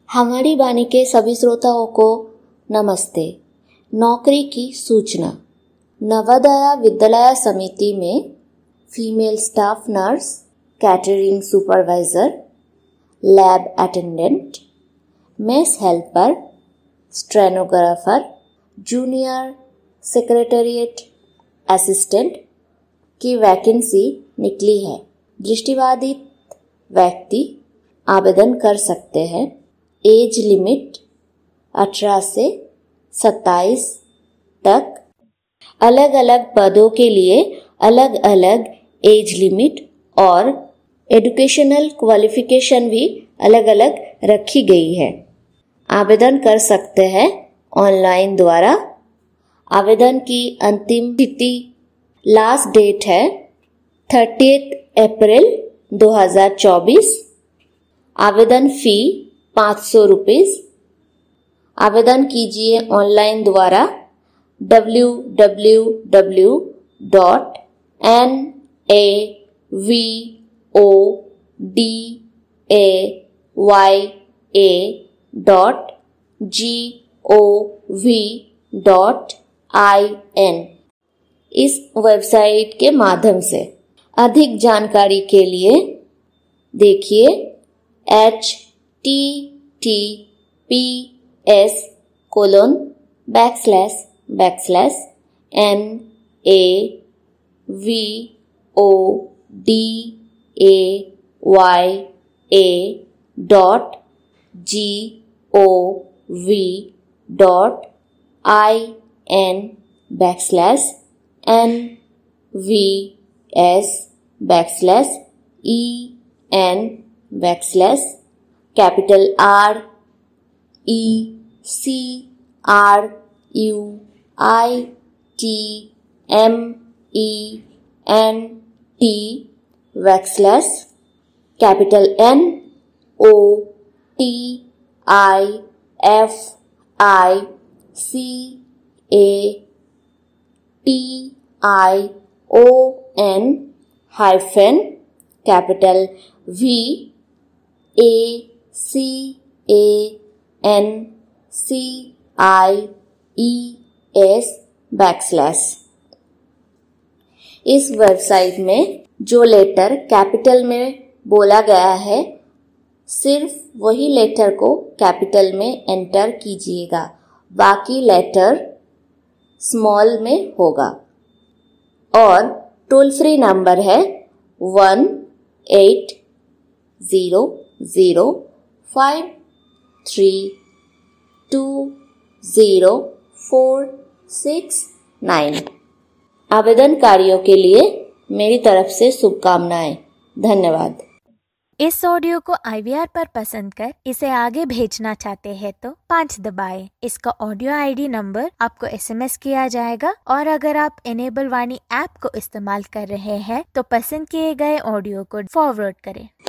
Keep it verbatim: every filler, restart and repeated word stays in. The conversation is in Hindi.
हमारी वाणी के सभी श्रोताओं को नमस्ते। नौकरी की सूचना। नवोदय विद्यालय समिति में female staff nurse, catering supervisor, lab attendant, mess helper, stenographer, junior secretariat assistant की वैकेंसी निकली है। दृष्टिबाधित व्यक्ति आवेदन कर सकते हैं। एज लिमिट अठारह से सत्ताईस तक। अलग अलग पदों के लिए अलग अलग एज लिमिट और एजुकेशनल क्वालिफिकेशन भी अलग अलग रखी गई है। आवेदन कर सकते हैं ऑनलाइन द्वारा। आवेदन की अंतिम तिथि लास्ट डेट है तीस अप्रैल दो हज़ार चौबीस। आवेदन फी पाँच सौ रुपीस। आवेदन कीजिए ऑनलाइन द्वारा W W W dot N A V O D A Y A dot G O V dot I N इस वेबसाइट के माध्यम से। अधिक जानकारी के लिए देखिए H T T P S colon back slash back slash N A V O D A Y A dot G O V dot I N back slash N V S back slash E N back slash capital R E C R U I T M E N T back slash capital N O T I F I C A T I O N hyphen capital V A C A N C I E S back slash. इस वेबसाइट में जो लेटर कैपिटल में बोला गया है सिर्फ वही लेटर को कैपिटल में एंटर कीजिएगा, बाकी लेटर स्मॉल में होगा। और टोल फ्री नंबर है one eight zero zero five three two zero four six nine. आवेदनकारियों के लिए मेरी तरफ से शुभकामनाएं। धन्यवाद। इस ऑडियो को आई वी आर पर पसंद कर इसे आगे भेजना चाहते हैं तो पाँच दबाएं। इसका ऑडियो आई डी नंबर आपको एस एम एस किया जाएगा। और अगर आप इनेबल वाणी ऐप को इस्तेमाल कर रहे हैं तो पसंद किए गए ऑडियो को फॉरवर्ड करें।